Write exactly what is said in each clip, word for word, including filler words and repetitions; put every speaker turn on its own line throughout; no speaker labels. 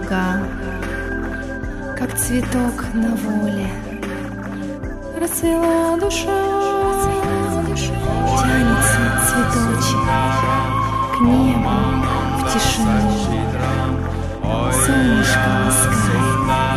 луга, как цветок на воле. Расцвела душа, тянется цветочек к небу в тишину. Солнышко ласкает,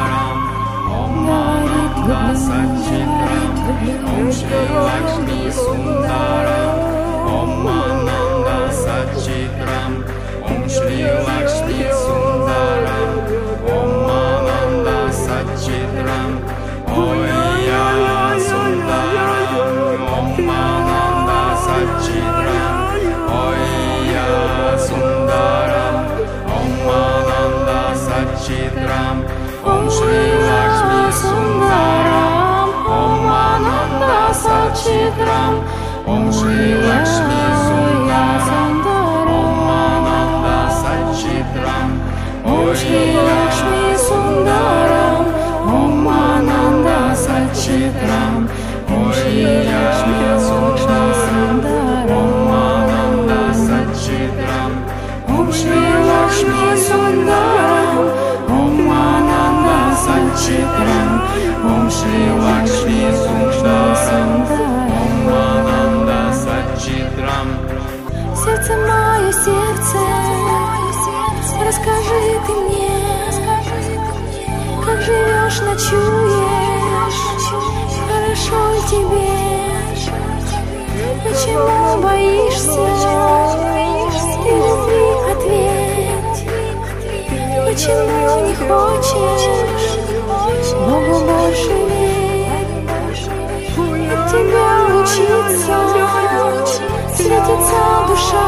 говорит люблю, говорит люблю.
Om Ananda Satchitram, Om Shri Lakshmi Sundaram, Om Ananda Satchitram, Oya Sundaram, Om Ananda Satchitram, Oya Sundaram, Om Ananda Satchitram, Om Shri Lakshmi Sundaram, Om Ananda Satchitram, Om Shri Lakshmi Sundaram, Om Ananda Satchitram, Om Shri Lakshmi Sundaram, Om Ananda Satchitram, Om Shri Lakshmi Sundaram, Om Ananda Satchitram, Om Shri Lakshmi Sundaram, Om Ananda Satchitram, Om Shri Lakshmi Sundaram.
Сердце мое, сердце, расскажи ты мне, как живешь, ночуешь, хорошо ли тебе, почему боишься, ты любви ответь, почему не хочешь Богу больше верь, от тебя учиться. Светится душа,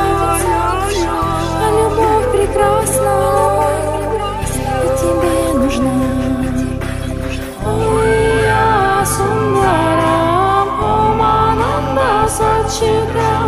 а любовь прекрасна, и тебе нужна. Оя Сундарам, Om Ananda Satchitram,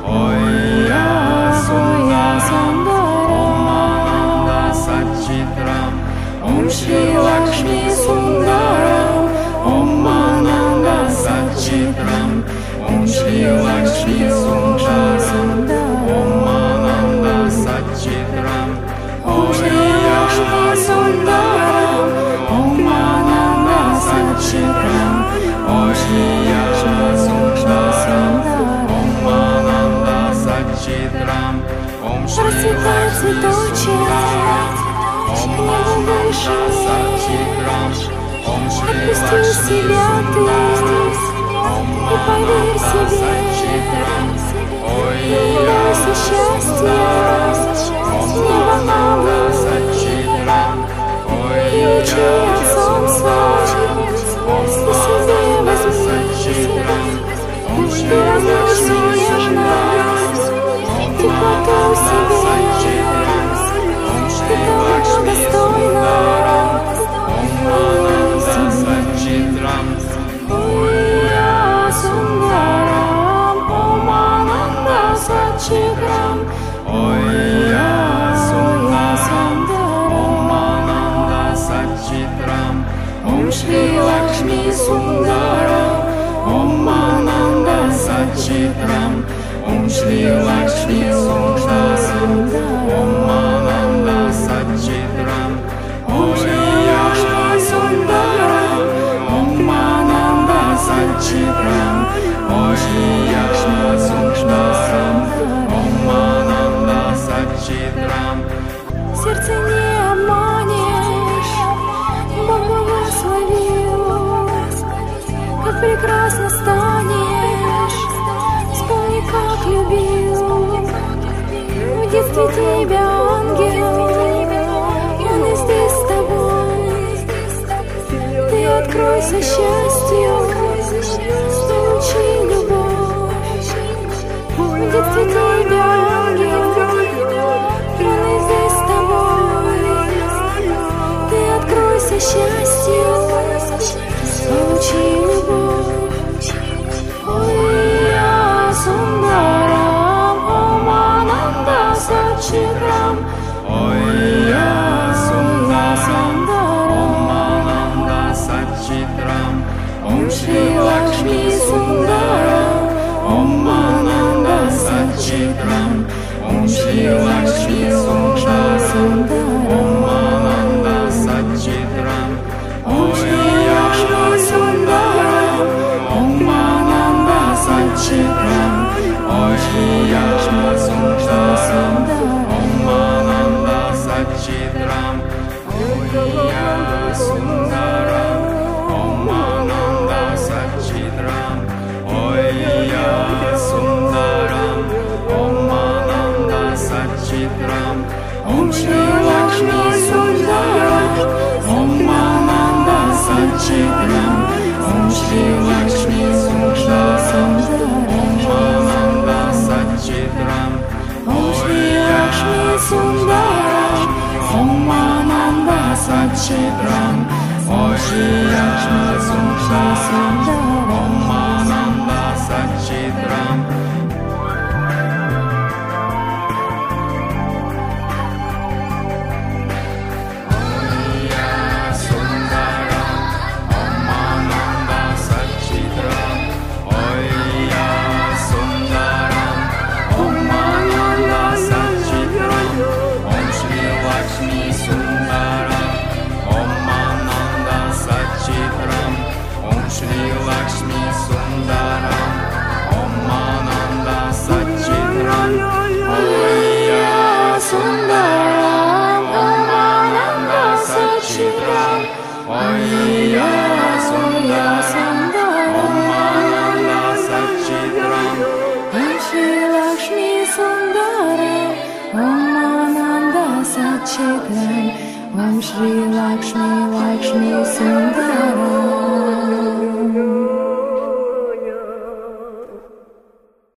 Оя Сундарам, Om Ananda Satchitram, Om Shri Lakshmi Sundaram, Om Ananda Satchitram, Om Shri Lakshmi Sundaram, Om Ananda Satchitram, Om Shri Lakshmi Sundaram, Om Ananda Satchitram, Om Shri Lakshmi Sundaram, Om Ananda Satchitram, Om Shri Lakshmi Sundaram, Om Ananda Satchitram, Om Shri Lakshmi Sundaram. И поверь себе, не бойся счастья, небо над и лучи от солнца, и себе возьми, ты возьмешь нежность, теплоту себе, ты того достойна, Sundaram, Om Ananda Satchitram, Oya Sundaram, Om Ananda Satchitram, Om Shri Lakshmi Sundaram, Om Ananda Satchitram, Om Shri Lakshmi Sundaram, Om Ananda Satchitram, Oya Sundaram, Om Ananda Satchitram, Oya Sundaram, Om Ananda Satchitram. Сердце не обманешь, Бог благословил, как прекрасно станешь, вспомни, как любил. В детстве тебя ангел, он и здесь с тобой. Ты откройся счастью, получи любовь. В детстве тебя ангел, он и здесь с тобой. Ты откройся счастью, получи любовь. Оя Сундарам, Om Ananda Satchitram, Оя Сундарам, Om Ananda Satchitram, Om Shri Lakshmi Sundaram, Om Ananda Satchitram, Om Shri Lakshmi Sundaram, Om Ananda
Satchitram Om Shri Lakshmi Sundaram Om Ananda Satchitram Om Shri Lakshmi Sundaram Om Ananda Satchitram Om Shri Lakshmi Sundaram Om Ananda Satchitram Om Shri Lakshmi Sundaram Om Ananda Satchitram
Om Shri Lakshmi Lakshmi Sundaram